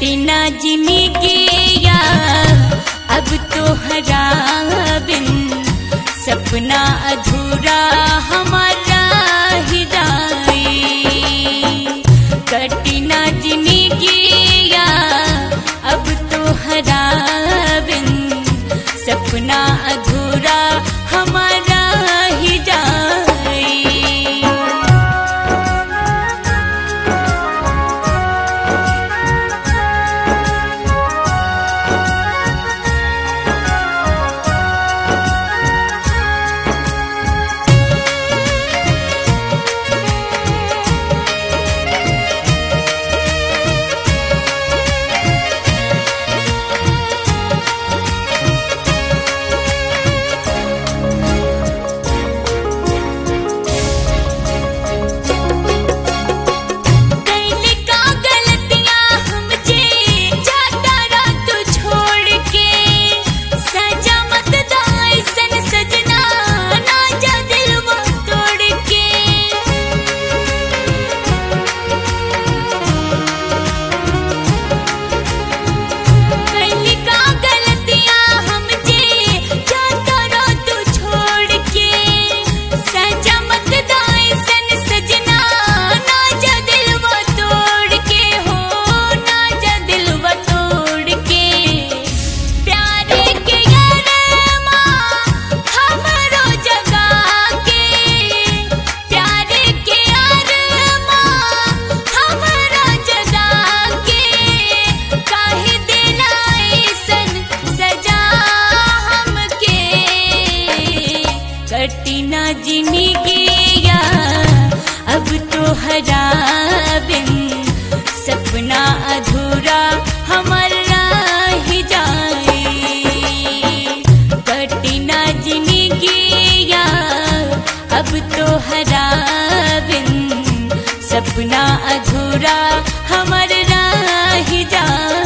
कटिना जिंदगिया अब तो हरा बिन सपना अधूरा हमारा ही जाए। कटिना जिंदगिया अब तो हरा बिन सपना अधूरा हमारा ही जाए। कटिना जिंदगिया अब तो हरा बिन सपना अधूरा हमारा ही जाए। कटिना जिंदगिया अब तो हरा बिन सपना अधूरा हमारा ही जाए।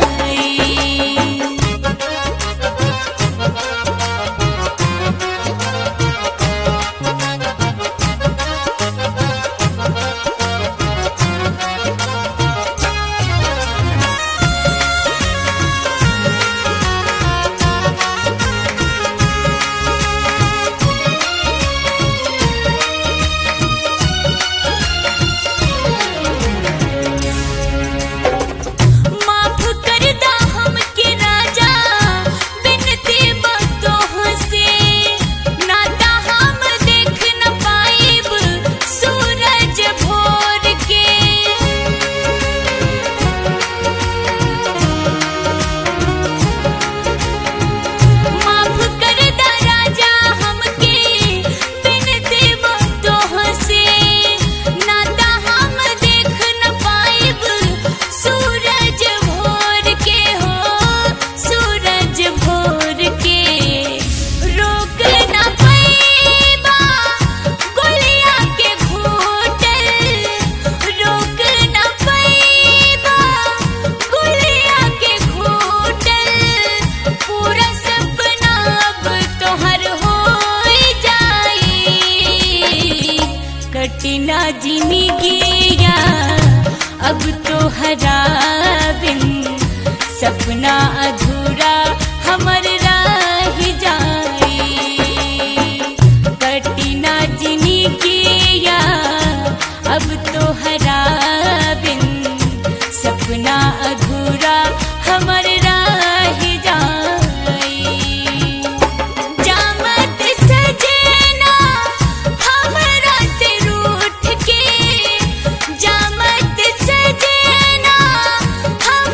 कटिना जिंदगिया अब तो हरा बिन सपना अधूरा हमारा ही जाए। कटिना जिंदगिया अब तो हरा बिन सपना अधूरा हमारे